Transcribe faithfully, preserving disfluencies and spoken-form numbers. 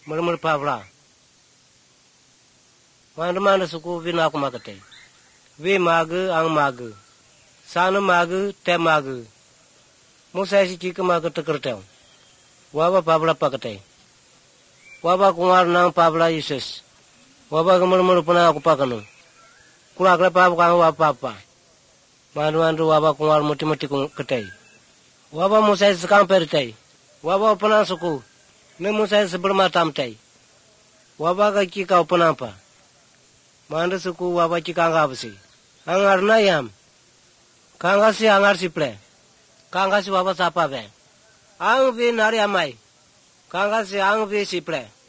Murmur pavla. Manda manda suku vina aku makate. Vi magu ang magu. Sana magu te magu. Musa si chika magu tekerteu. Waba pavla pakate. Waba kungar nang pavla Yesus. Waba kemur-mur puna aku pakanu. Kula kle pavu kang waba papa. Mandu mandu waba kungar muti-muti ketei. Waba Musa sekang pertei. Waba puna suku. Ne Musa sebelum matam tei. Waba ka chika puna pa. Mandu suku waba chika ngabsi. Angar na yam. Kangasi angar siple. Kangasi waba sapa be. Ang vi nari amai. Kangasi ang vi siple.